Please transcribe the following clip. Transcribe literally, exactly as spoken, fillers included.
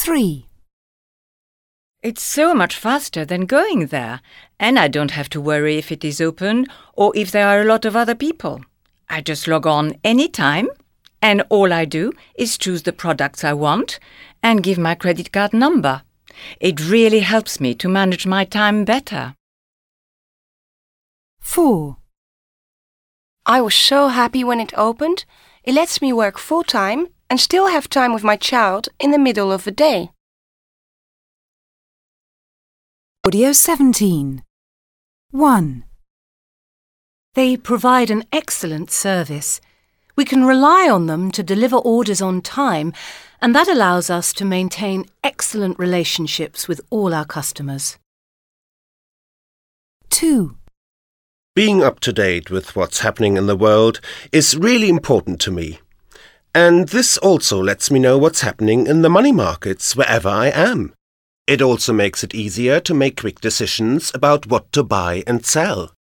three. It's so much faster than going there, and I don't have to worry if it is open or if there are a lot of other people. I just log on any time, and all I do is choose the products I want and give my credit card number. It really helps me to manage my time better. four. I was so happy when it opened. It lets me work full-time and still have time with my child in the middle of the day. Audio seventeen. one. They provide an excellent service. We can rely on them to deliver orders on time, and that allows us to maintain excellent relationships with all our customers. two. Being up to date with what's happening in the world is really important to me. And this also lets me know what's happening in the money markets wherever I am. It also makes it easier to make quick decisions about what to buy and sell.